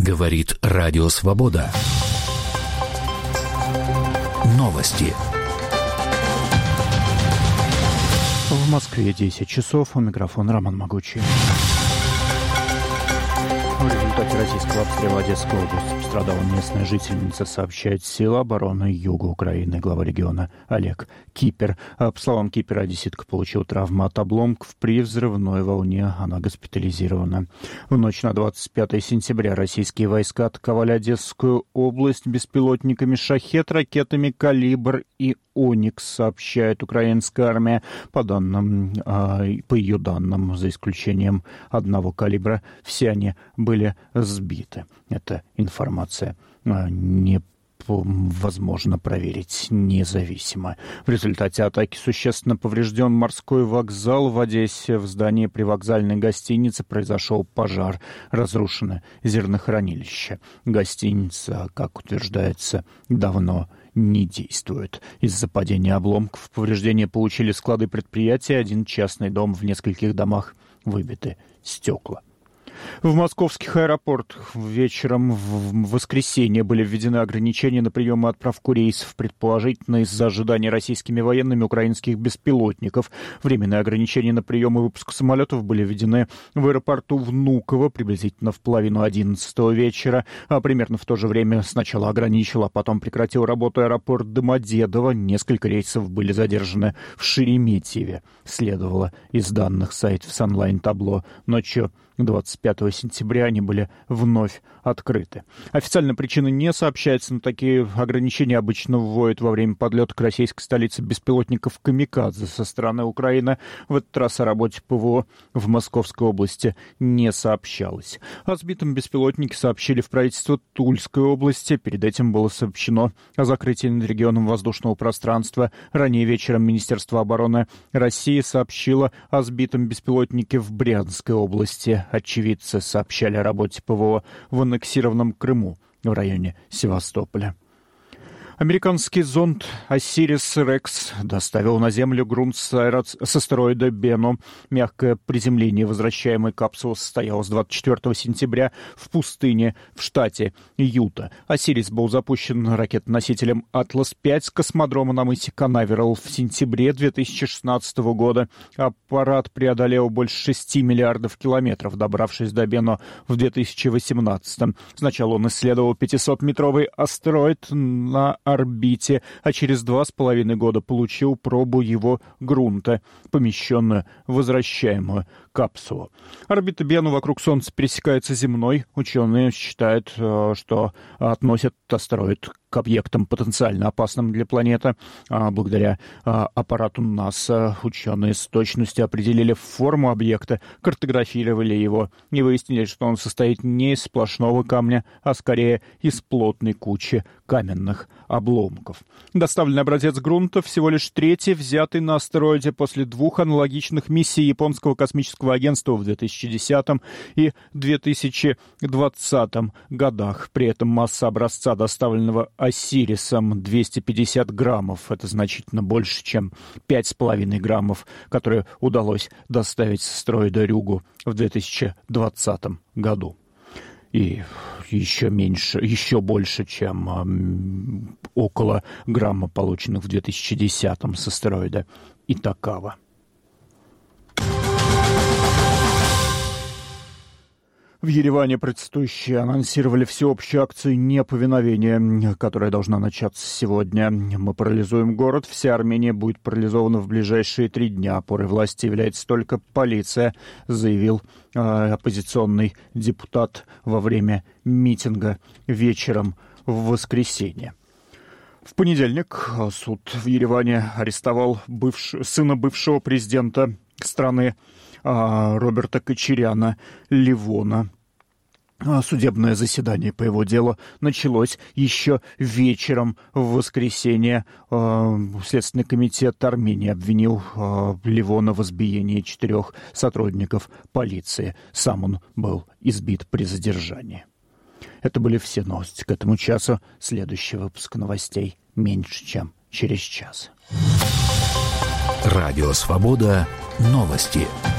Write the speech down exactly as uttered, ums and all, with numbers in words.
Говорит Радио Свобода. Новости. В Москве десять часов. У микрофона Роман Могучий. В результате российского обстрела Одесской области пострадала местная жительница, сообщает Сила обороны Юга Украины, глава региона Олег Кипер. По словам Кипера, одесситка получила травму от обломков при взрывной волне. Она госпитализирована. В ночь на двадцать пятое сентября российские войска атаковали Одесскую область беспилотниками «Шахед», ракетами «Калибр» и «Оникс», сообщает украинская армия. По данным, по ее данным, за исключением одного «Калибра», все они были сбиты. Эта информация не возможно проверить независимо. В результате атаки существенно поврежден морской вокзал в Одессе. В здании привокзальной гостиницы произошел пожар. Разрушено зернохранилище. Гостиница, как утверждается, давно не действует. Из-за падения обломков повреждения получили склады предприятия, один частный дом, в нескольких домах выбиты стекла. В московских аэропортах вечером в воскресенье были введены ограничения на прием и отправку рейсов, предположительно из-за ожидания российскими военными украинских беспилотников. Временные ограничения на прием и выпуск самолетов были введены в аэропорту Внуково приблизительно в половину одиннадцатого вечера. А примерно в то же время сначала ограничил, а потом прекратил работу аэропорт Домодедово. Несколько рейсов были задержаны в Шереметьеве. Следовало из данных сайтов Sunline Табло. Ночью двадцать пятого сентября они были вновь открыты. Официально причины не сообщается, но такие ограничения обычно вводят во время подлета к российской столице беспилотников «Камикадзе» со стороны Украины. В этот раз о работе ПВО в Московской области не сообщалось. О сбитом беспилотнике сообщили в правительство Тульской области. Перед этим было сообщено о закрытии над регионом воздушного пространства. Ранее вечером Министерство обороны России сообщило о сбитом беспилотнике в Брянской области. Очевидцы сообщали о работе ПВО в аннексированном Крыму в районе Севастополя. Американский зонд «Осирис-Рекс» доставил на Землю грунт с астероида Бену. Мягкое приземление возвращаемой капсулы состоялось двадцать четвёртого сентября в пустыне в штате Юта. «Осирис» был запущен ракетоносителем «Атлас пять» с космодрома на мысе Канаверал в сентябре две тысячи шестнадцатого года. Аппарат преодолел больше шести миллиардов километров, добравшись до Бену в две тысячи восемнадцатом. Сначала он исследовал пятисотметровый астероид на орбите, а через два с половиной года получил пробу его грунта, помещенную в возвращаемую капсулу. Орбита Бену вокруг Солнца пересекается земной. Ученые считают, что относят астероид к объектам потенциально опасным для планеты. Благодаря аппарату НАСА ученые с точностью определили форму объекта, картографировали его и выяснили, что он состоит не из сплошного камня, а скорее из плотной кучи каменных обломков. Доставленный образец грунта всего лишь третий, взятый на астероиде после двух аналогичных миссий японского космического агентства в две тысячи десятом и две тысячи двадцатом годах. При этом масса образца, доставленного «Осирисом», двести пятьдесят граммов. Это значительно больше, чем пять с половиной граммов, которые удалось доставить с астероида Рюгу в две тысячи двадцатом году. И еще меньше, еще больше, чем э, около грамма, полученных в две тысячи десятом с астероида Итакава. В Ереване протестующие анонсировали всеобщую акцию неповиновения, которая должна начаться сегодня. «Мы парализуем город, вся Армения будет парализована в ближайшие три дня. Опорой власти является только полиция», заявил э, оппозиционный депутат во время митинга вечером в воскресенье. В понедельник суд в Ереване арестовал бывш... сына бывшего президента страны Роберта Кочаряна Левона. Судебное заседание по его делу началось еще вечером в воскресенье. Следственный комитет Армении обвинил Левона в избиении четырех сотрудников полиции. Сам он был избит при задержании. Это были все новости к этому часу. Следующий выпуск новостей меньше, чем через час. Радио «Свобода». Новости.